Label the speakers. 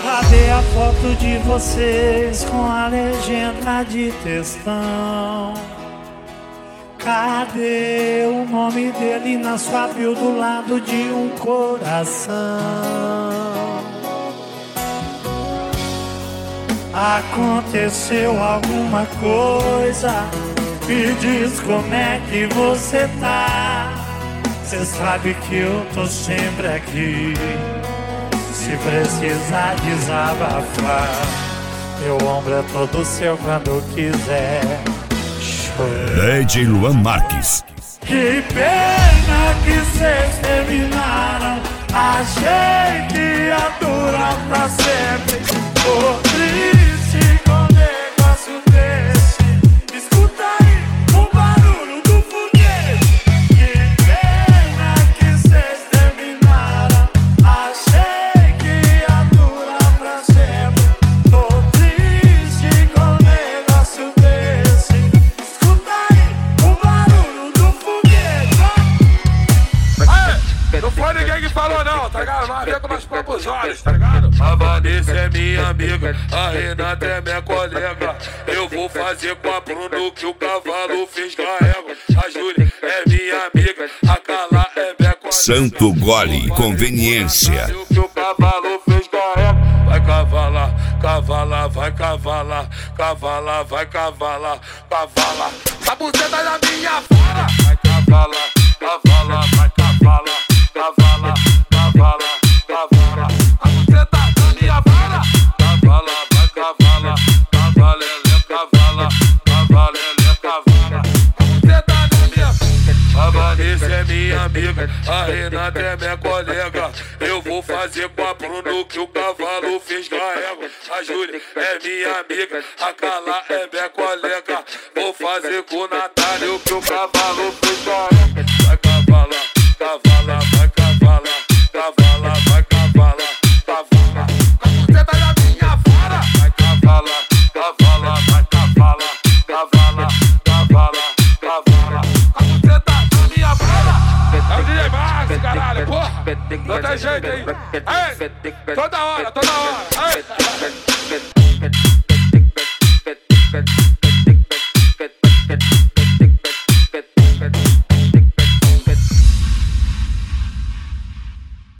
Speaker 1: Cadê a foto de vocês com a legenda de textão? Cadê o nome dele na sua bio do lado de um coração? Aconteceu alguma coisa? Me diz como é que você tá. Cê sabe que eu tô sempre aqui, se precisar desabafar. Meu ombro é todo seu quando quiser.
Speaker 2: DJ Luan Marques.
Speaker 1: Que pena que cês terminaram. Achei que ia durar pra sempre. Tô triste com um negócio desse. Escuta aí o barulho do foguete. Que pena que cês terminaram. Achei que ia durar pra sempre. Tô triste com um negócio desse. Escuta aí o barulho do foguete.
Speaker 3: Não foi ninguém que falou não, tá ligado? Mas vê com meus próprios olhos, tá ligado? A Vanessa é minha amiga, a Renata é minha colega. Eu vou fazer com a Bruno que o cavalo fez carrego. A Júlia é minha amiga, a Carla é minha colega.
Speaker 2: Santo Gole, conveniência.
Speaker 3: O que o cavalo fez carrego. Vai cavalar, cavalar, vai cavalar, cavalar, vai cavalar, cavalar. A buceta da minha fala. Vai cavalar, cavalar, vai cavalar, cavalar, cavalar, cavalar. A buceta da minha fala. Cavalar, vai cavalar, cavalela, cavala, cavalela, cavala. A buceta da minha fala. A Vanessa é minha amiga, a Renata é minha colega. Eu vou fazer com a Bruno que o cavalo fez carrego. A Júlia é minha amiga, a Carla é minha colega. Vou fazer com o Natália que o cavalo fez carrego. Vai cavalar, cavalar, vai cavalar, cavalar, vai cavalar, cavalar. A buceta da minha fala. Vai cavalar, cavalar, vai cavalar, cavalar, cavalar, cavalar. A buceta da minha fala. É o DJ Max, caralho, porra. Não tem jeito aí. Ei, toda hora, toda hora. Ei.